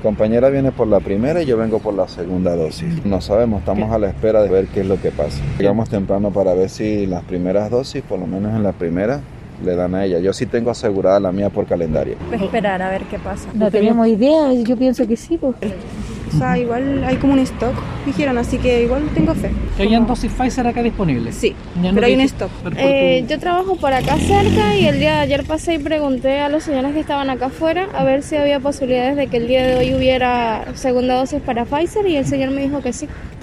compañera viene por la primera y yo vengo por la segunda dosis. No sabemos, estamos a la espera de ver qué es lo que pasa. Llegamos temprano para ver si las primeras dosis, por lo menos en la primera, le dan a ella. Yo sí tengo asegurada la mía por calendario. Esperar a ver qué pasa. No tenemos idea, yo pienso que sí, pues. O sea, igual hay como un stock, dijeron, así que igual tengo fe. ¿Que hayan dosis Pfizer acá disponibles? Sí, Ya no pero hay un dice- stock. Yo trabajo por acá cerca y el día de ayer pasé y pregunté a los señores que estaban acá afuera a ver si había posibilidades de que el día de hoy hubiera segunda dosis para Pfizer y el señor me dijo que sí.